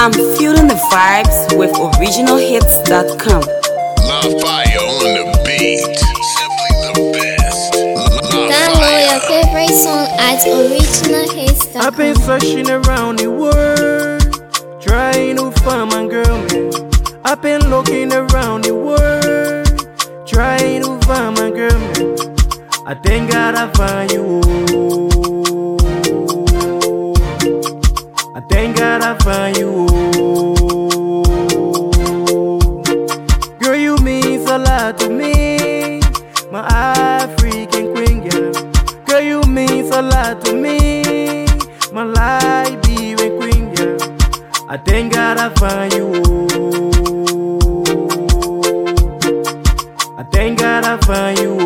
I'm feeling the vibes with originalhits.com. La Fire on the beat. Simply the best. Download your favorite song at originalhits.com. I've been searching around the world, trying to find my girl, man. I've been looking around the world, trying to find my girl, man. I thank God I find you. I thank God I find you. Girl, you mean a lot to me, my African queen, girl. Girl, you mean a lot to me, my Liberian queen, girl. I thank God I find you. I thank God I find you.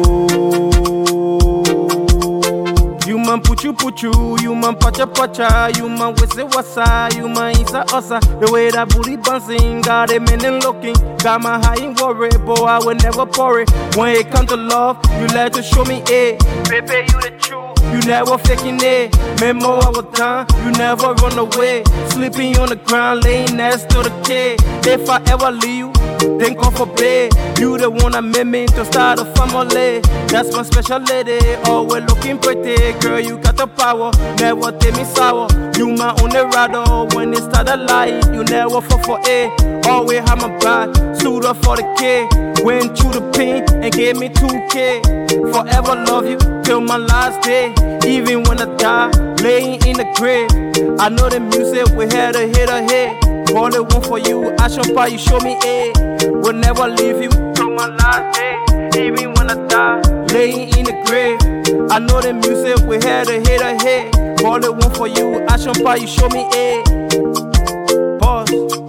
You man puchu, you man pacha, you man wese wasa, you man isa osa. The way that booty bouncing, got a man looking, got my high and worry, boy I will never pour it. When it comes to love, you like to show me it. Baby, you the truth. You never faking it, memo all the time, you never run away. Sleeping on the ground, laying next to the kid. If I ever leave you, then come for bed. You the one that made me to start a family. That's my special lady, always looking pretty. Girl, you got the power, never take me sour. You my only rider, when it start a light, you never fall for it. Always have my back, suit up for the kid. Went through the pain and gave me 2K. Forever love you till my last day. Even when I die, laying in the grave. I know the music we had to hit a hit. All the one for you, I shall buy you, show me it. Will never leave you till my last day. Even when I die, laying in the grave. I know the music we had to hit a hit. All the one for you, I shall buy you, show me it. Pause.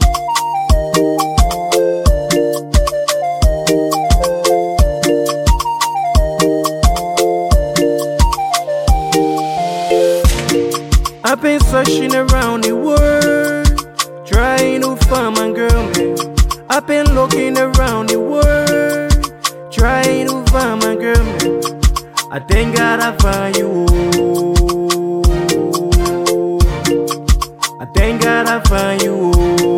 I've been searching around the world, trying to find my girl, man. I've been looking around the world, trying to find my girl, man. I thank God I find you. I thank God I find you.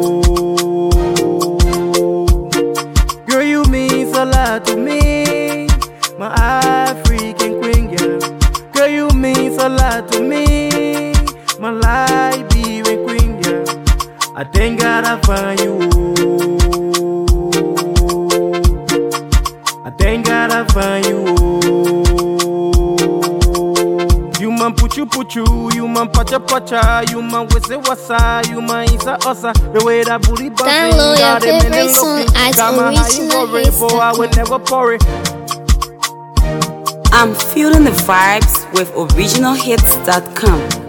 Girl, you mean a lot to me, my African queen, girl. Girl, you mean a lot to me, my Liberian queen, yeah. I thank God I find you. I thank God I find you. You man puchu, you man pacha, you man wese wasa, you man isa osa. The way that booty bouncing, Download your favorite song at got my high and worry, boy I will never pour it. I'm feeling the vibes with originalhits.com.